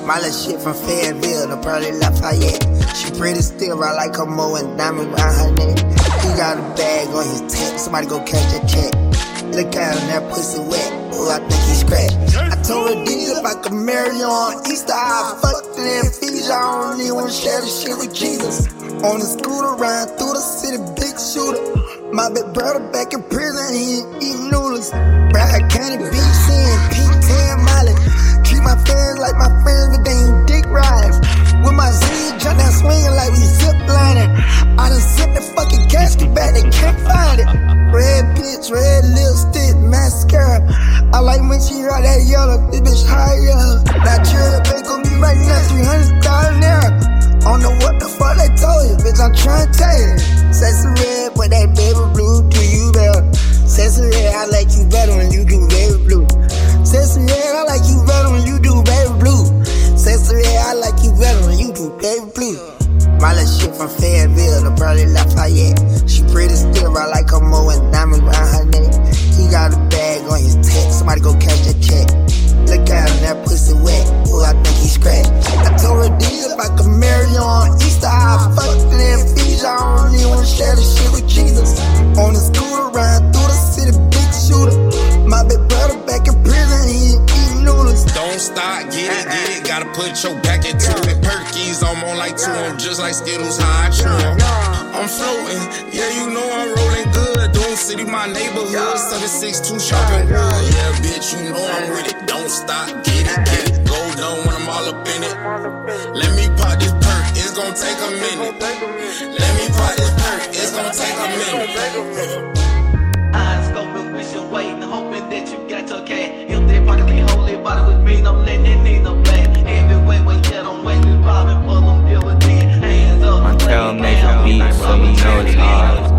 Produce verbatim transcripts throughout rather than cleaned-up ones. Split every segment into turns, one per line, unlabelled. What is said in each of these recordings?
My little shit from Fayetteville, the probably Lafayette. She pretty still, right like her Mo and diamond around her neck. He got a bag on his tech, somebody go catch that check. Look at him, that pussy wet, oh, I think he scratched. I told her, D, if I could marry you on Easter, I fucked it in Fiji. I don't even wanna share the shit with Jesus. On the scooter, riding through the city, big shooter. My big brother back in prison, he ain't eating noodles. Brad County beef, seeing P ten Molly. Treat my fans like my friends, but they ain't dick rides. With my Z, jump down swinging like we zip lining. I done zipped the fucking casket back, they can't find it. Red bitch, red lipstick, mascara. I like when she rock that yellow, this bitch higher. Nigeria, they gon' be right now, three hundred thousand naira. I don't know what the fuck they told you, bitch, I'm tryna tell you. Sassy red, but that baby blue, do you better? Sassy red, I like you better when you do baby blue. Sassy red, I like you better when you do baby blue. Sassy red, I like you better when you do baby blue. My little shit from Fayetteville, the probably Lafayette. She pretty still, right like her Mo and diamond around her neck. He got a bag on his tech, somebody go catch that check. Look at him, that pussy wet, oh, I think he scratched. I told her, D, if I could marry you on Easter, I fucked it in Fiji. I don't even wanna share the shit with Jesus. On the scooter, riding through the city, big shooter. My big brother back in prison, he ain't eating noodles.
Don't stop, get it, get it, gotta put your back into it. Perkies, I'm on like two, I'm just like Skittles, how I chew 'em. I'm floating, yeah, you know I'm rolling good. Doom City, my neighborhood, seven six two shopping wood. Yeah, bitch, you know I'm with it. Don't stop, get it, get it. Go down when I'm all up in it. Let me pop this perk, it's gon' take a minute. Let me pop this perk, it's gon' take a minute.
Eyes scoping, wishing, waiting, hoping that you got your cash. If they pocket ain't holy, body with me, no letting it need no black. Everywhere we get on waiting, robbing for them buildings. Hands up,
I tell them they can beat, so you know it's hard.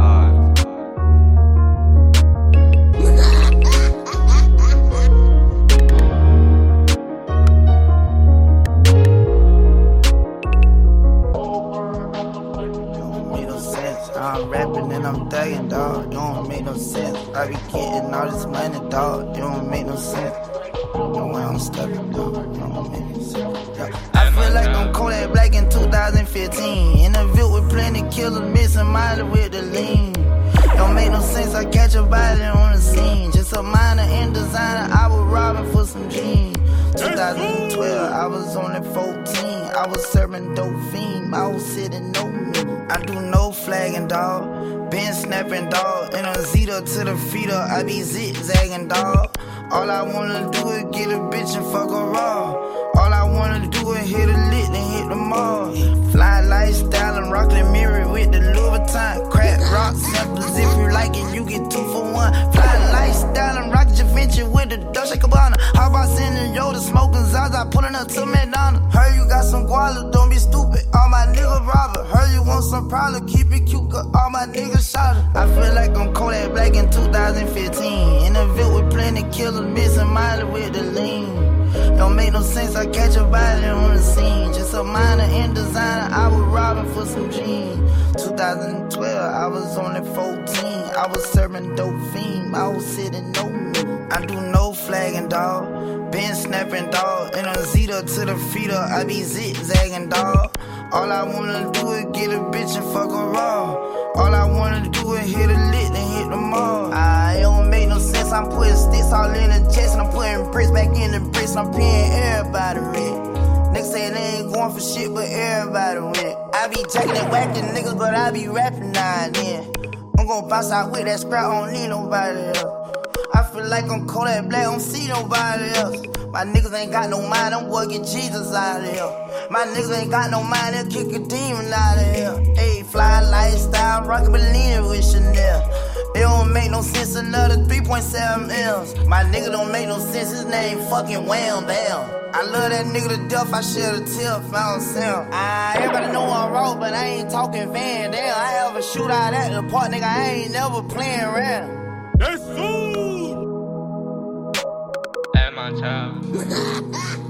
I'm rapping and I'm thugging, dawg. Don't make no sense. I be getting all this money, dawg. Don't make no sense. The way I'm stuck, dawg. Don't make no sense. Yeah. I feel like I'm Kodak Black in two thousand fifteen. In a Ville with plenty killers, missing Miley with the lean. Don't make no sense. I catch a body on the scene. Just a minor in designer. I was robbing for some jeans. twenty twelve, I was only fourteen. I was serving dope fiend. I was sitting no me. I do no flagging, dawg. Been snapping, dawg. In a Zeta to the feeder, I be zigzagging, dawg. All I wanna do is get a bitch and fuck her raw. All I wanna do is hit a lick and hit the mall. Fly lifestyle and rock the mirror with the Louis Vuitton. Crack rock samples, if you like it, you get two for one. Fly lifestyle and rock your venture with the Dolce Gabbana. How about sending Yoda smoking Zaza, pulling up to McDonald's. Heard you got some guala, don't be stupid. All my niggas robber. Heard you want some problem, keep it cute, cause all my niggas shot it. I feel like I'm Kodak Black in two thousand fifteen. In a Ville with plenty killers, missing Miley with the lean. Don't make no sense, I catch a body on the scene. Just a minor in designer, I was robbing for some jeans. two thousand twelve, I was only fourteen. I was serving dope fiend, I was sitting no me. I do no flagging, dawg. Been snapping, dawg. In a Zeta to the feeder, I be zigzagging, dawg. All I wanna do is get a bitch and fuck her raw. All I wanna do is hit a lick and hit the mall. I don't make no sense, I'm putting sticks all in the chest and I'm putting bricks back in the bricks. I'm paying everybody rent. Niggas say they ain't going for shit, but everybody win. I be jacking and whacking niggas, but I be rapping now and then. I'm gon' bounce out with that scrap, I don't need nobody else. I feel like I'm Kodak Black, I don't see nobody else. My niggas ain't got no mind, I'm working Jesus out of here. My niggas ain't got no mind, they'll kick a demon out of here. Ayy, fly lifestyle, rockin' Bellini with Chanel. It don't make no sense, another three point seven M's. My nigga don't make no sense, his name fucking Wham Bam. I love that nigga to death, I shed a tear, found Sam. Ah, everybody know I'm raw, but I ain't talking Van Dam. I ever shoot out at the park, nigga, I ain't never playing around.
That's food!
At my child.